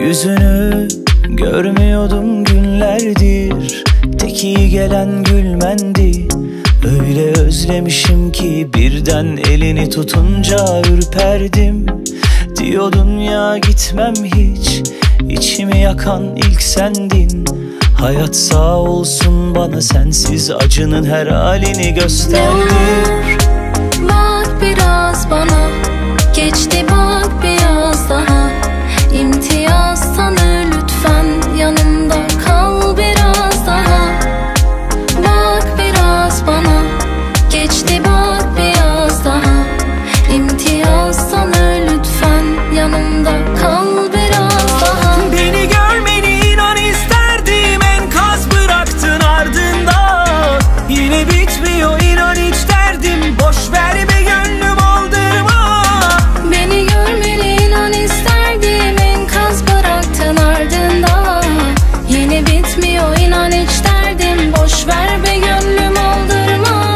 Yüzünü görmüyordum günlerdir, tek iyi gelen gülmendi. Öyle özlemişim ki birden elini tutunca ürperdim. Diyordun ya gitmem hiç, içimi yakan ilk sendin. Hayat sağ olsun bana sensiz acının her halini gösterdi. Bak biraz bana, geçti bak biraz daha. İmtiyaz tanı lütfen, yanımda kal biraz daha. Bak biraz bana, geçti bak biraz daha. İmtiyaz tanı lütfen, yanımda kal biraz daha. Beni görmeni inan isterdim, enkaz bıraktın ardında. Yine bitmiyor inan hiç derdim, boş ver be gönlüm aldırma. Beni görmeni inan isterdim, enkaz bıraktın ardında. Yine bitmiyor inan hiç derdim, boş ver be gönlüm aldırma.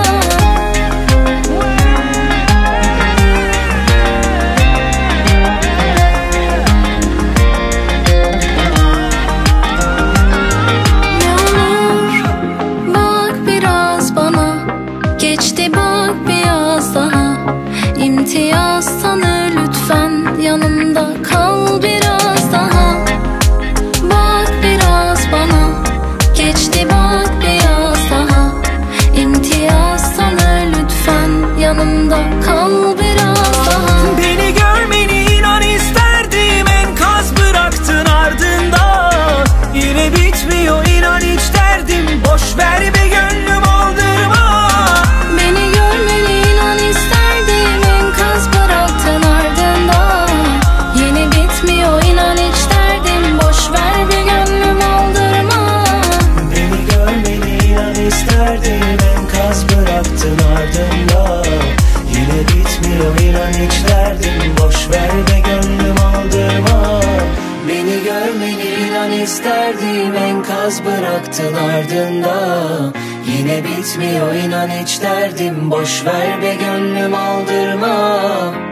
Yağmur, bak biraz bana, geçti bak biraz daha. İmtiyaz tanı lütfen, yanımda kal biraz daha. Bak biraz bana, geçti bak biraz daha. İmtiyaz tanı lütfen, yanımda kal biraz daha. Beni görmeni inan isterdim, enkaz bıraktın ardında. Yine bitmiyor inan hiç derdim, boş ver be gönlüm aldırma. Beni görmeni inan isterdim, enkaz bıraktın ardında. Yine bitmiyor inan hiç derdim, boş ver be gönlüm aldırma. Beni görmeni inan isterdim, enkaz bıraktın ardında. Yine bitmiyor inan hiç derdim, boş ver be gönlüm aldırma. Beni görmeni inan isterdim, enkaz bıraktın ardında. Yine bitmiyor inan hiç derdim, boş ver be gönlüm aldırma.